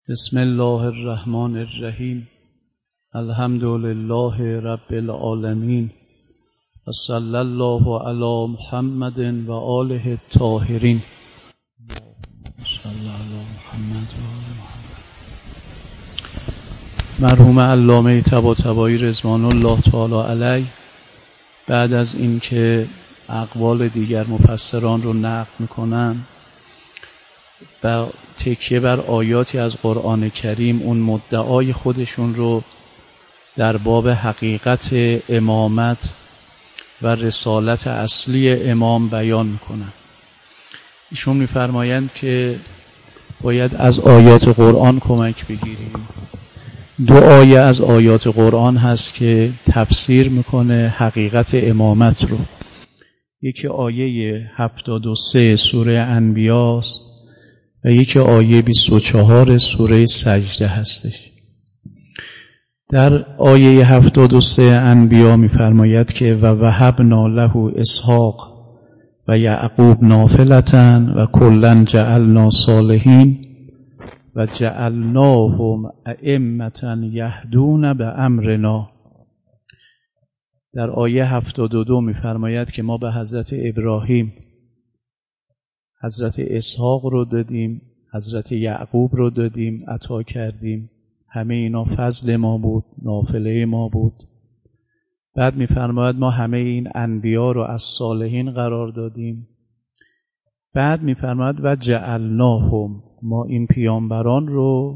بسم الله الرحمن الرحیم. الحمد لله رب العالمین و صلی الله علی محمد و آله الطاهرین. صلی علی محمد و آل محمد. مرحوم علامه طباطبایی رضوان الله تعالی علیه بعد از اینکه اقوال دیگر مفسران رو نقل میکنن و تکیه بر آیاتی از قرآن کریم اون مدعای خودشون رو در باب حقیقت امامت و رسالت اصلی امام بیان میکنن. ایشون میفرمایند که باید از آیات قرآن کمک بگیریم. دو آیه از آیات قرآن هست که تفسیر میکنه حقیقت امامت رو. یکی آیه 73 سوره انبیاست و یکی آیه 24 سوره سجده هستش. در آیه 73 انبیا می‌فرماید که و وهبنا له اسحاق و یعقوب نافلة و کلا جعلنا صالحین و جعلناهم ائمة یهدون بامرنا. در آیه 72 می‌فرماید که ما به حضرت ابراهیم حضرت اسحاق رو دادیم، حضرت یعقوب رو دادیم، عطا کردیم. همه اینا فضل ما بود، نافله ما بود. بعد می‌فرماید ما همه این انبیا رو از صالحین قرار دادیم. بعد می‌فرماید و جعلناهم، ما این پیامبران رو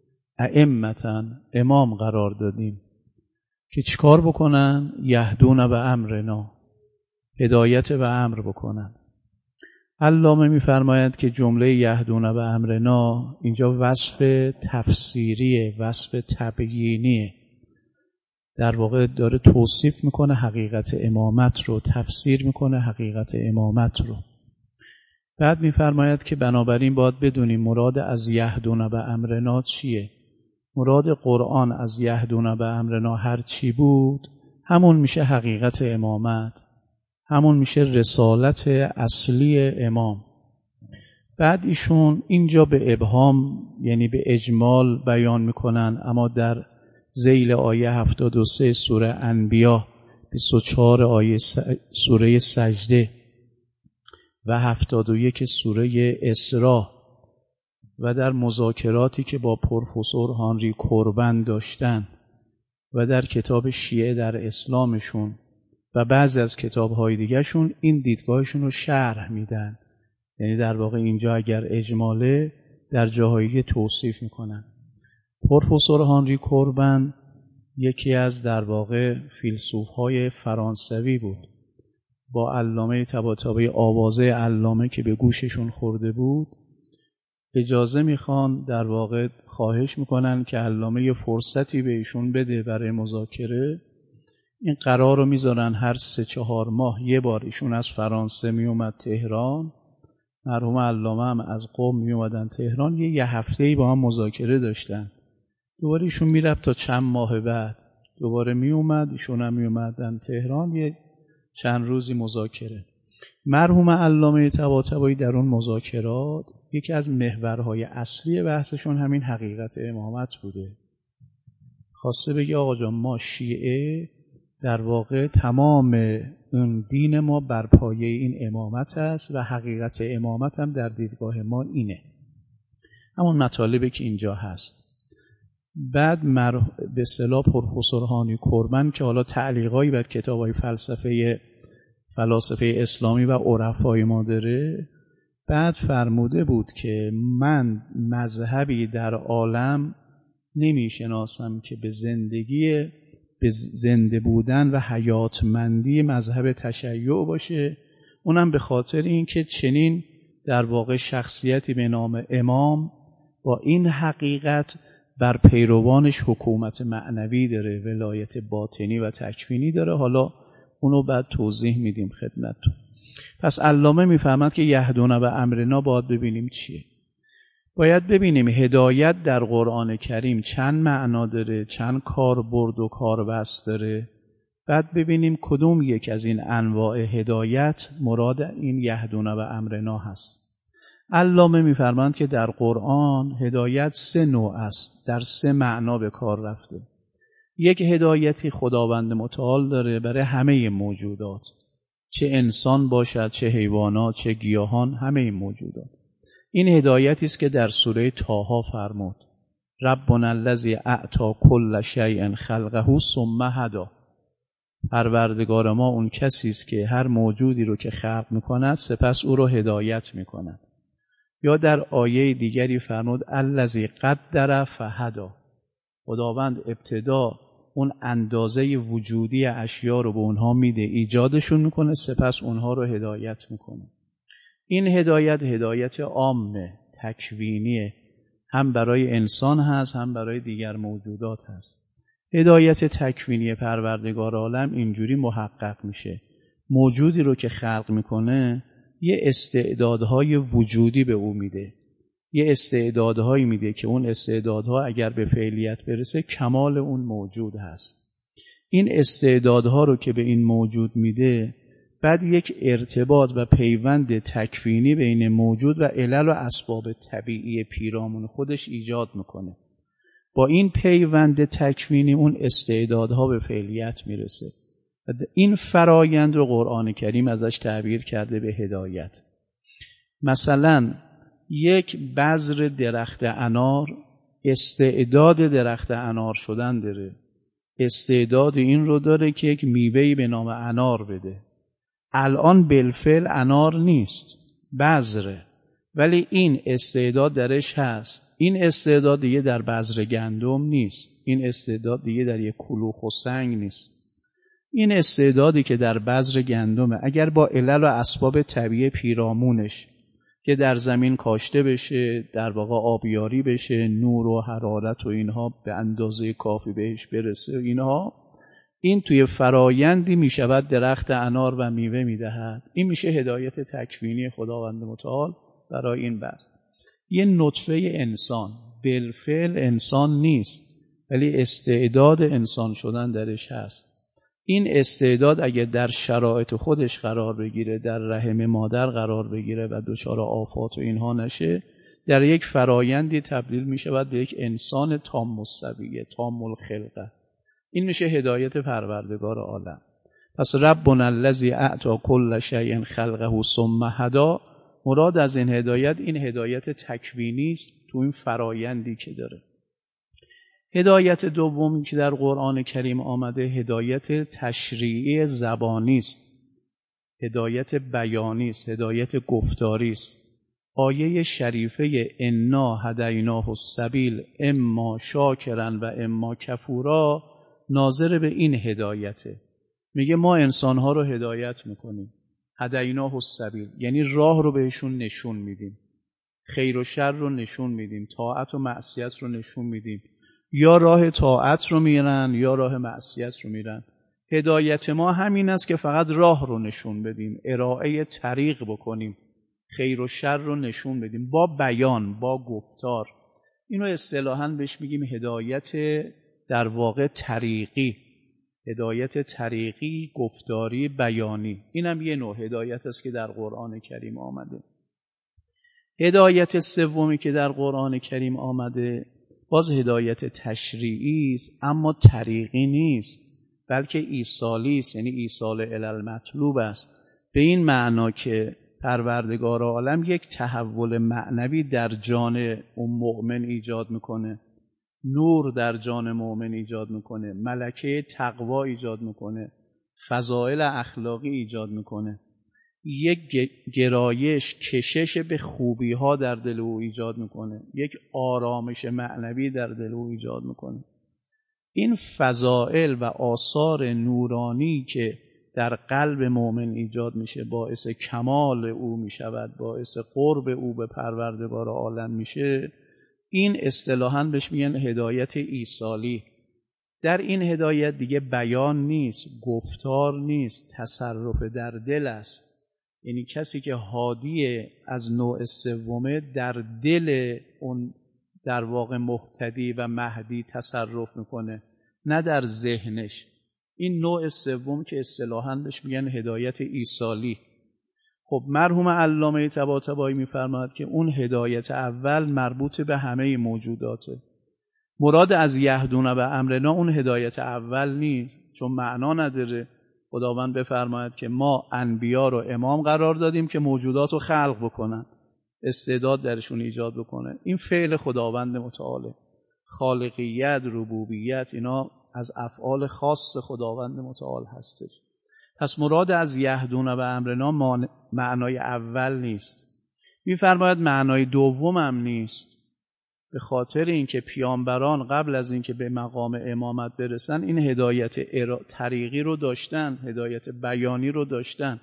ائمة امام قرار دادیم که چیکار بکنن؟ یهدون به امرنا، هدایت به امر بکنن. علامه می‌فرماید که جمله یهدون به امرنا اینجا وصف تفسیریه، وصف تبیینیه. در واقع داره توصیف میکنه حقیقت امامت رو، تفسیر میکنه حقیقت امامت رو. بعد می‌فرماید که بنابراین باید بدونیم مراد از یهدون به امرنا چیه. مراد قرآن از یهدون به امرنا هر چی بود همون میشه حقیقت امامت، همون میشه رسالت اصلی امام. بعد ایشون اینجا به ابهام یعنی به اجمال بیان میکنن، اما در ذیل آیه 73 سوره انبیا، 24 آیه سوره سجده و 71 سوره اسراء و در مذاکراتی که با پروفسور هانری کوربن داشتن و در کتاب شیعه در اسلامشون و بعضی از کتاب‌های دیگرشون این دیدگاهشون رو شرح میدن. یعنی در واقع اینجا اگر اجماله در جاهایی توصیف میکنن. پروفسور هانری کوربن یکی از در واقع فیلسوف‌های فرانسوی بود. با علامه طباطبایی آوازه علامه که به گوششون خورده بود اجازه میخوان، در واقع خواهش میکنن که علامه یه فرصتی به ایشون بده برای مذاکره. این قرار رو میذارن هر 3-4 ماه یه بار ایشون از فرانسه میومد تهران، مرحوم علامه هم از قم میومدن تهران، یه هفته‌ای با هم مذاکره داشتن. دوباره ایشون میرفت تا چند ماه بعد دوباره میومد، ایشون هم میومدن تهران، یه چند روزی مذاکره. مرحوم علامه طباطبایی در اون مذاکرات یکی از محورهای اصلی بحثشون همین حقیقت امامت بوده. خواسته بگه آقا جان ما شیعه در واقع تمام اون دین ما بر پایه این امامت است و حقیقت امامت هم در دیدگاه ما اینه. همون مطالبی که اینجا هست. بعد به اصطلاح پروفسور هانی کوربن که حالا تعلیقایی بر کتاب‌های فلاسفه اسلامی و عرفای ما داره، بعد فرموده بود که من مذهبی در عالم نمی‌شناسم که به زنده بودن و حیاتمندی مذهب تشیع باشه، اونم به خاطر اینکه چنین در واقع شخصیتی به نام امام با این حقیقت بر پیروانش حکومت معنوی داره، ولایت باطنی و تکوینی داره. حالا اونو بعد توضیح میدیم خدمتتون. پس علامه میفهمد که یهدون به امرنا باید ببینیم چیه. باید ببینیم هدایت در قرآن کریم چند معنا داره، چند کاربرد و کاربست داره. بعد ببینیم کدوم یک از این انواع هدایت مراد این یهدون به امرنا هست. علامه می‌فرمایند که در قرآن هدایت 3 نوع است، در 3 معنا به کار رفته. یک هدایتی خداوند متعال داره برای همه موجودات، چه انسان باشد، چه حیوانات، چه گیاهان، همه موجودات. این هدایتی است که در سوره طه فرمود ربنا الذی اعطی کل شیء خلقه ثم هدی. پروردگار ما اون کسی است که هر موجودی رو که خلق میکند سپس او رو هدایت میکند. یا در آیه دیگری فرمود الذی قدر فهدی. خداوند ابتدا اون اندازه وجودی اشیا رو به اونها میده، ایجادشون میکنه، سپس اونها رو هدایت میکنه. این هدایت عامه، تکوینیه، هم برای انسان هست هم برای دیگر موجودات هست. هدایت تکوینی پروردگار عالم اینجوری محقق میشه، موجودی رو که خلق میکنه یه استعدادهای وجودی به او میده، یه استعدادهایی میده که اون استعدادها اگر به فعلیت برسه کمال اون موجود هست. این استعدادها رو که به این موجود میده، بعد یک ارتباط و پیوند تکوینی بین موجود و علل و اسباب طبیعی پیرامون خودش ایجاد میکنه. با این پیوند تکوینی اون استعدادها به فعلیت میرسه. این فرایند رو قرآن کریم ازش تعبیر کرده به هدایت. مثلا یک بذر درخت انار استعداد درخت انار شدن داره، استعداد این رو داره که یک میوه‌ای به نام انار بده. الان بالفعل انار نیست، بذره، ولی این استعداد درش هست. این استعداد دیگه در بذر گندم نیست، این استعداد دیگه در یک کلوخ و سنگ نیست. این استعدادی که در بذر گندمه اگر با علل و اسباب طبیعی پیرامونش که در زمین کاشته بشه، در واقع آبیاری بشه، نور و حرارت و اینها به اندازه کافی بهش برسه، این توی فرایندی میشود درخت انار و میوه میدهد. این میشه هدایت تکوینی خداوند متعال برای این بذر. یه نطفه انسان بالفعل انسان نیست، ولی استعداد انسان شدن درش هست. این استعداد اگه در شرایط خودش قرار بگیره، در رحم مادر قرار بگیره و دچار آفات و اینها نشه، در یک فرایندی تبدیل میشه به یک انسان تام السویه، تام الخلقه. این میشه هدایت پروردگار عالم. پس ربنا الذی اعطی کل شیء خلقه ثم هدی، مراد از این هدایت تکوینی است تو این فرایندی که داره. هدایت دومی که در قرآن کریم آمده هدایت تشریعی زبانی است، هدایت بیانی است، هدایت گفتاری است. آیه شریفه انا هدیناه السبیل اما شاکرا و اما کفورا ناظر به این هدایته. میگه ما انسانها رو هدایت میکنیم، هدیناه السبیل یعنی راه رو بهشون نشون میدیم، خیر و شر رو نشون میدیم، طاعت و معصیت رو نشون میدیم. یا راه طاعت رو میرن یا راه معصیت رو میرن. هدایت ما همین است که فقط راه رو نشون بدیم، ارائه طریق بکنیم، خیر و شر رو نشون بدیم با بیان، با گفتار. اینو اصطلاحاً بهش میگیم هدایت در واقع طریقی، هدایت طریقی، گفتاری، بیانی. اینم یه نوع هدایت است که در قرآن کریم آمده. هدایت سومی که در قرآن کریم آمده باز هدایت تشریعی است، اما طریقی نیست، بلکه ایصالی است، یعنی ایصال الی المطلوب است. به این معنا که پروردگار عالم یک تحول معنوی در جان اون مؤمن ایجاد میکنه، نور در جان مؤمن ایجاد میکنه، ملکه تقوا ایجاد میکنه، فضائل اخلاقی ایجاد میکنه، یک گرایش، کشش به خوبی ها در دل او ایجاد میکنه، یک آرامش معنوی در دل او ایجاد میکنه. این فضائل و آثار نورانی که در قلب مؤمن ایجاد میشه باعث کمال او میشود، باعث قرب او به پروردگار عالم میشه. این اصطلاحاً بهش میگن هدایت ایصالی. در این هدایت دیگه بیان نیست، گفتار نیست، تصرف در دل است. یعنی کسی که هادی از نوع سومه در دل اون در واقع مهتدی و مهدی تصرف میکنه، نه در ذهنش. این نوع سوم که اصطلاحاً بهش میگن هدایت ایصالی. خب مرحوم علامه طباطبایی می‌فرماید که اون هدایت اول مربوط به همه موجوداته. مراد از یهدون به امرنا اون هدایت اول نیست، چون معنا نداره. خداوند بفرماید که ما انبیا رو امام قرار دادیم که موجودات رو خلق بکنن، استعداد درشون ایجاد بکنه. این فعل خداوند متعاله. خالقیت، ربوبیت، اینا از افعال خاص خداوند متعال هستش. پس مراد از یهدون به امرنا معنای اول نیست. می‌فرماید معنای دوم هم نیست، به خاطر اینکه پیامبران قبل از اینکه به مقام امامت برسن این هدایت طریقی رو داشتن، هدایت بیانی رو داشتن.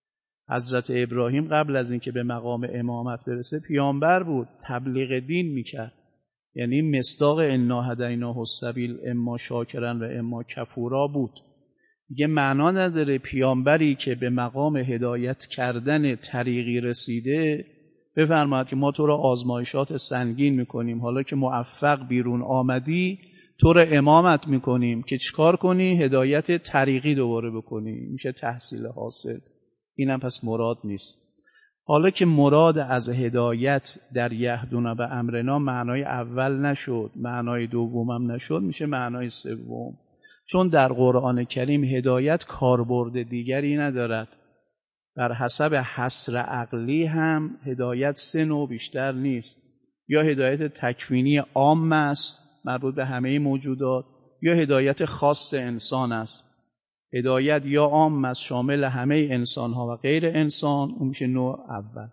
حضرت ابراهیم قبل از اینکه به مقام امامت برسه پیامبر بود، تبلیغ دین میکرد. یعنی مصداق انا هدیناه السبیل اما شاکرا و اما کفورا بود. دیگه معنا نداره پیامبری که به مقام هدایت کردن طریقی رسیده بفرماید که ما تو را آزمایشات سنگین میکنیم، حالا که موفق بیرون آمدی تو را امامت میکنیم که چیکار کنی؟ هدایت طریقی دوباره بکنی. میشه تحصیل حاصل. اینم پس مراد نیست. حالا که مراد از هدایت در یهدون به امرنا معنای اول نشد، معنای دومم نشد، میشه معنای سوم. چون در قرآن کریم هدایت کاربرد دیگری ندارد. بر حسب حصر عقلی هم هدایت 3 نوع بیشتر نیست. یا هدایت تکوینی عام است مربوط به همه موجودات، یا هدایت خاص انسان است. هدایت یا عام است شامل همه انسان ها و غیر انسان، اون میشه نوع اول.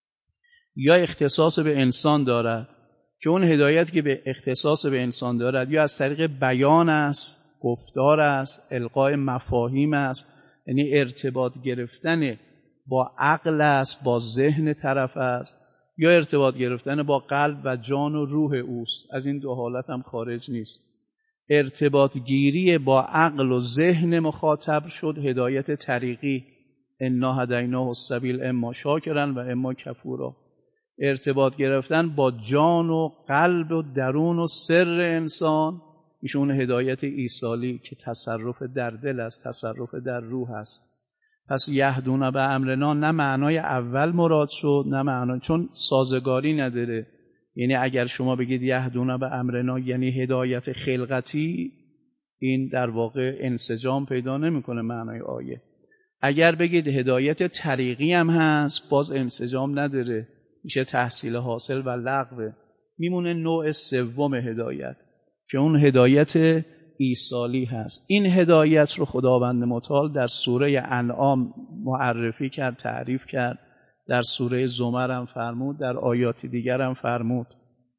یا اختصاص به انسان دارد که اون هدایت که به اختصاص به انسان دارد یا از طریق بیان است، گفتار است، القای مفاهیم است، یعنی ارتباط گرفتن با عقل است، با ذهن طرف است، یا ارتباط گرفتن با قلب و جان و روح اوست. از این 2 حالت هم خارج نیست. ارتباط گیری با عقل و ذهن مخاطب شد هدایت طریقی، انا هدیناه السبیل اما شاکرا و اما کفورا. ارتباط گرفتن با جان و قلب و درون و سر انسان میشه اون هدایت ایصالی که تصرف در دل است، تصرف در روح است. پس یهدون به امرنا نه معنای اول مراد شد نه معنای، چون سازگاری نداره. یعنی اگر شما بگید یهدون به امرنا یعنی هدایت خلقتی، این در واقع انسجام پیدا نمیکنه معنای آیه. اگر بگید هدایت طریقی هم هست باز انسجام نداره، میشه تحصیل حاصل و لغوه. میمونه نوع سوم هدایت که اون هدایت ایصالی هست. این هدایت رو خداوند متعال در سوره انعام معرفی کرد، تعریف کرد، در سوره زمر هم فرمود، در آیات دیگر هم فرمود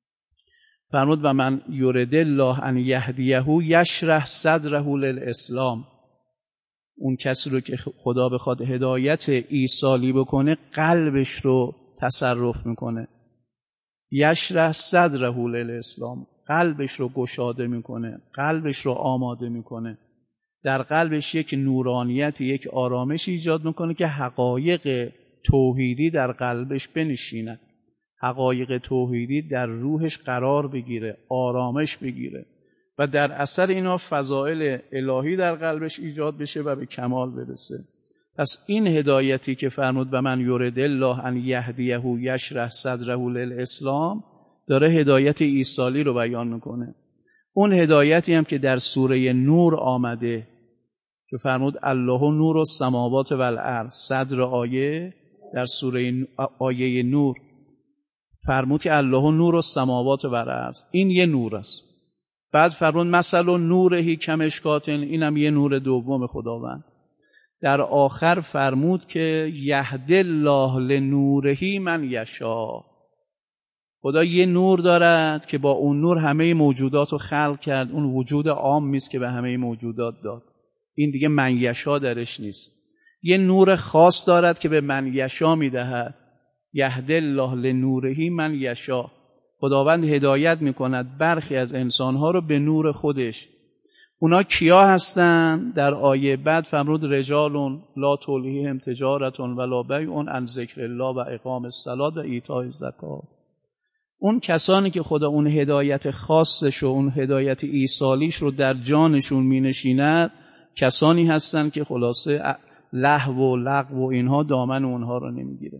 و من یرید الله ان یهدیه یشرح صدره للاسلام. اون کسی رو که خدا بخواد هدایت ایصالی بکنه قلبش رو تصرف میکنه. یشرح صدره للاسلام، قلبش رو گشاده میکنه، قلبش رو آماده میکنه. در قلبش یک نورانیت، یک آرامش ایجاد میکنه که حقایق توحیدی در قلبش بنشیند، حقایق توحیدی در روحش قرار بگیره، آرامش بگیره و در اثر اینا فضائل الهی در قلبش ایجاد بشه و به کمال برسه. پس این هدایتی که فرمود و من یرید الله ان یهدیه یشرح صدره للاسلام داره هدایت ایصالی رو بیان میکنه. اون هدایتی هم که در سوره نور آمده که فرمود الله نور السماوات و الارض، صدر آیه در سوره آیه نور فرمود که الله نور السماوات و الارض، این یه نور است. بعد فرمود مثل نوره کمشکات، اینم یه نور دوم خداوند. در آخر فرمود که یهدی الله لنوره من یشاء. خدا یه نور دارد که با اون نور همه موجودات رو خلق کرد. اون وجود عام نیست که به همه موجودات داد، این دیگه من یشاء درش نیست. یه نور خاص دارد که به من یشاء میدهد. یهدی الله لنوره من یشاء. خداوند هدایت میکند برخی از انسانها رو به نور خودش. اونا کیا هستن؟ در آیه بعد فرمود رجال لا تلهیهم تجارت ولا بیع عن ذکر الله و اقام الصلاة و ایتاء الزکات. اون کسانی که خدا اون هدایت خاصش و اون هدایت ایصالیش رو در جانشون مینشیند کسانی هستن که خلاصه لهو و لغو و اینها دامن اونها رو نمیگیره.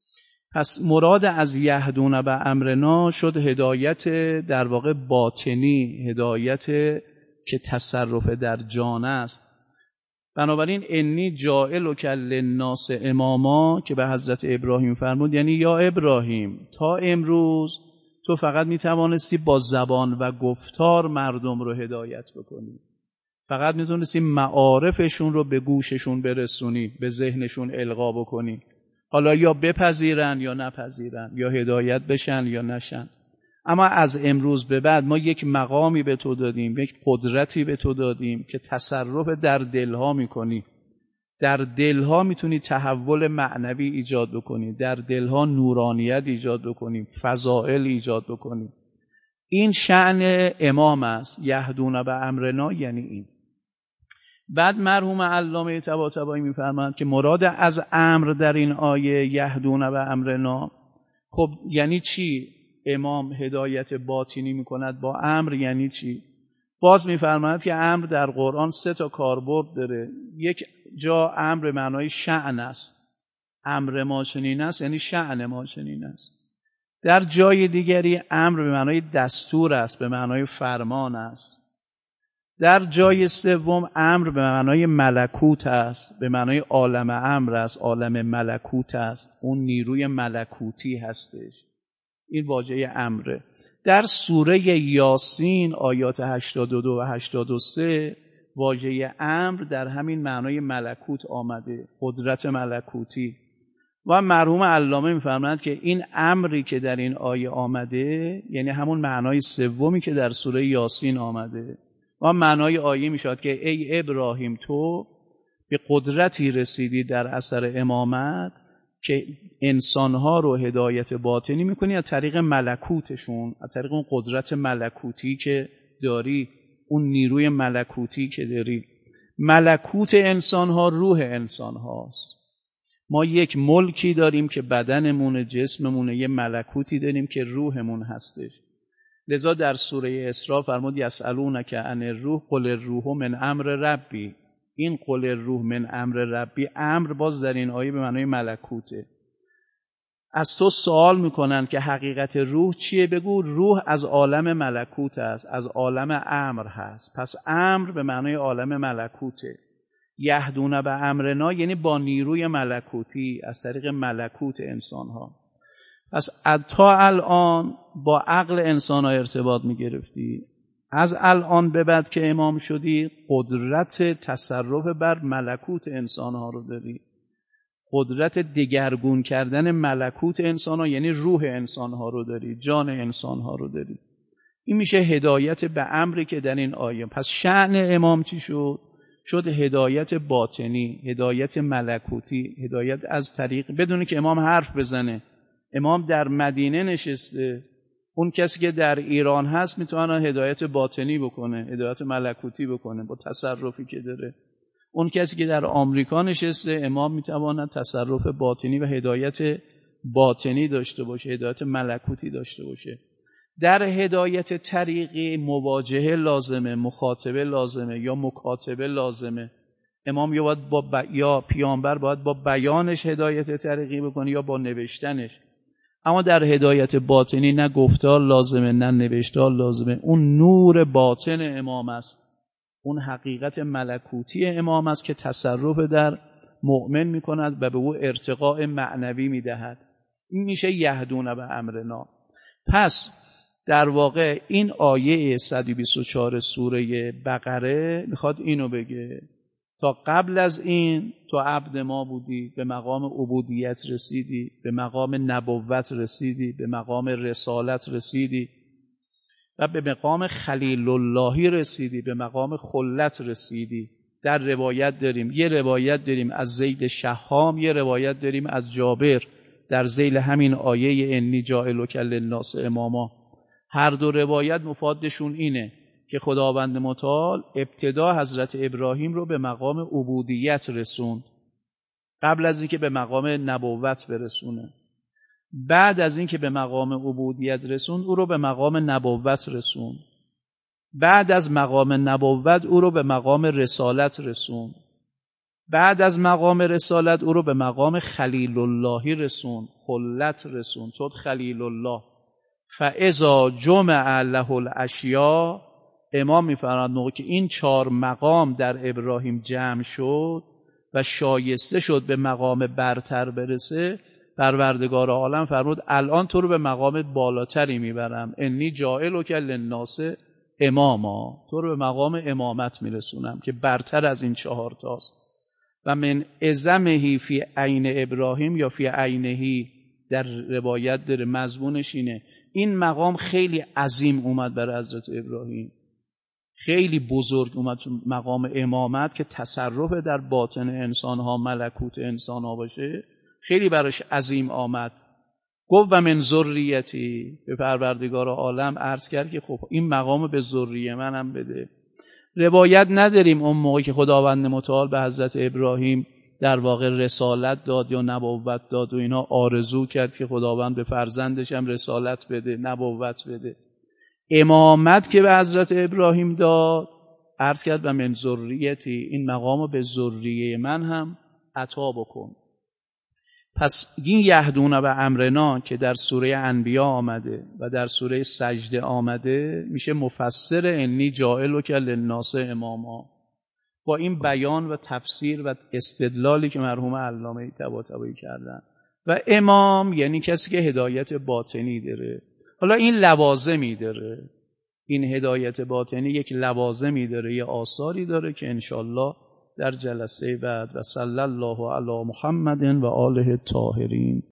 پس مراد از یهدون به امرنا شد هدایت در واقع باطنی، هدایت که تصرف در جان است. بنابراین انی جاعلک للناس اماما که به حضرت ابراهیم فرمود، یعنی یا ابراهیم تا امروز تو فقط میتوانستی با زبان و گفتار مردم رو هدایت بکنی، فقط میتونستی معارفشون رو به گوششون برسونی، به ذهنشون القا بکنی، حالا یا بپذیرن یا نپذیرن، یا هدایت بشن یا نشن. اما از امروز به بعد ما یک مقامی به تو دادیم، یک قدرتی به تو دادیم که تصرف در دلها میکنی، در دلها میتونی تحول معنوی ایجاد بکنی، در دلها نورانیت ایجاد بکنی، فضائل ایجاد بکنی. این شأن امام است. یهدون به امرنا یعنی این. بعد مرحوم علامه طباطبایی میفرماند که مراد از امر در این آیه یهدون به امرنا، خب یعنی چی؟ امام هدایت باطنی میکند با امر، یعنی چی؟ باز میفرماند که امر در قرآن 3 کاربرد داره. یک جا امر معنای شأن است، امر ما چنین است یعنی شأن ما چنین است. در جای دیگری امر به معنای دستور است، به معنای فرمان است. در جای سوم امر به معنای ملکوت است، به معنای عالم امر است، عالم ملکوت است، اون نیروی ملکوتی هستش. این واژه امره. در سوره یاسین آیات 82 و 83 واژه امر در همین معنای ملکوت آمده، قدرت ملکوتی. و مرحوم علامه می‌فرماید که این امری که در این آیه آمده یعنی همون معنای سومی که در سوره یاسین آمده. و معنای آیه میشود که ای ابراهیم تو به قدرتی رسیدی در اثر امامت که انسانها رو هدایت باطنی میکنی از طریق ملکوتشون، از طریق اون قدرت ملکوتی که داری، اون نیروی ملکوتی که داری. ملکوت انسانها روح انسانهاست. ما یک ملکی داریم که بدنمونه، جسممونه، یه ملکوتی داریم که روحمون هستش. لذا در سوره اسراء فرمود یسألونک عن الروح قل الروح من امر ربی. این قل الروح من امر ربی، امر باز در این آیه به معنای ملکوته. از تو سوال میکنن که حقیقت روح چیه؟ بگو روح از عالم ملکوت است، از عالم امر هست. پس امر به معنای عالم ملکوته. یهدون به امرنا یعنی با نیروی ملکوتی، از طریق ملکوت انسانها. پس تا الان با عقل انسان ها ارتباط میگرفتی، از الان به بعد که امام شدی قدرت تصرف بر ملکوت انسان ها رو داری، قدرت دگرگون کردن ملکوت انسان ها یعنی روح انسان ها رو داری، جان انسان ها رو داری. این میشه هدایت به امری که در این آیه. پس شأن امام چی شد؟ شد هدایت باطنی، هدایت ملکوتی، هدایت از طریق بدون که امام حرف بزنه. امام در مدینه نشسته، اون کسی که در ایران هست میتونه هدایت باطنی بکنه، هدایت ملکوتی بکنه با تصرفی که داره. اون کسی که در آمریکا نشسته، امام میتواند تصرف باطنی و هدایت باطنی داشته باشه، هدایت ملکوتی داشته باشه. در هدایت طریقی مواجهه لازمه، مخاطبه لازمه یا مکاتبه لازمه. امام یا پیامبر باید با بیانش هدایت طریقی بکنه یا با نوشتنش. اما در هدایت باطنی نه گفتار لازمه نه نوشتار لازمه. اون نور باطن امام است، اون حقیقت ملکوتی امام است که تصرف در مؤمن میکند و به او ارتقاء معنوی میدهد. این میشه یهدون به امرنا. پس در واقع این آیه 124 سوره بقره میخواد اینو بگه تا قبل از این تو عبد ما بودی، به مقام عبودیت رسیدی، به مقام نبوت رسیدی، به مقام رسالت رسیدی و به مقام خلیل اللهی رسیدی، به مقام خلت رسیدی. در روایت داریم، یه روایت داریم از زید شهام، یه روایت داریم از جابر در ذیل همین آیه انی جاعلک للناس اماما. هر دو روایت مفادشون اینه که خداوند متعال ابتدا حضرت ابراهیم رو به مقام عبودیت رسوند قبل از اینکه به مقام نبوت برسونه. بعد از اینکه به مقام عبودیت رسوند او رو به مقام نبوت رسوند. بعد از مقام نبوت او رو به مقام رسالت رسوند. بعد از مقام رسالت او رو به مقام خلیل اللهی رسون، خلت رسون، شد خلیل الله. فاذا جمع له الاشیاء، امام میفرماید موقع که این 4 مقام در ابراهیم جمع شد و شایسته شد به مقام برتر برسه، پروردگار عالم فرمود الان تو رو به مقام بالاتری میبرم، انی جاعلک للناس اماما، تو رو به مقام امامت میرسونم که برتر از این 4 تاست. و من اعظمه فی عین ابراهیم یا فی عینهی، در روایت داره مضمونش اینه این مقام خیلی عظیم اومد برای حضرت ابراهیم، خیلی بزرگ اومد تو مقام امامت که تصرف در باطن انسانها، ملکوت انسانها باشه، خیلی براش عظیم آمد. گفت و من ذریتی، به پروردگار عالم عرض کرد که خب این مقام به ذریه منم بده. روایت نداریم اون موقع که خداوند متعال به حضرت ابراهیم در واقع رسالت داد یا نبوت داد و اینا آرزو کرد که خداوند به فرزندش هم رسالت بده، نبوت بده. امامت که به حضرت ابراهیم داد عرض کرد و من ذریتی، این مقامو به ذریه من هم عطا بکن. پس این یهدون به امرنا که در سوره انبیا آمده و در سوره سجده آمده میشه مفسر انی جاعلک للناس اماما. با این بیان و تفسیر و استدلالی که مرحوم علامه طباطبایی کردن. و امام یعنی کسی که هدایت باطنی داره. حالا این لوازمی داره، این هدایت باطنی یک لوازمی داره، یه آثاری داره که انشالله در جلسه بعد. و صلی الله علی محمد و آله الطاهرین.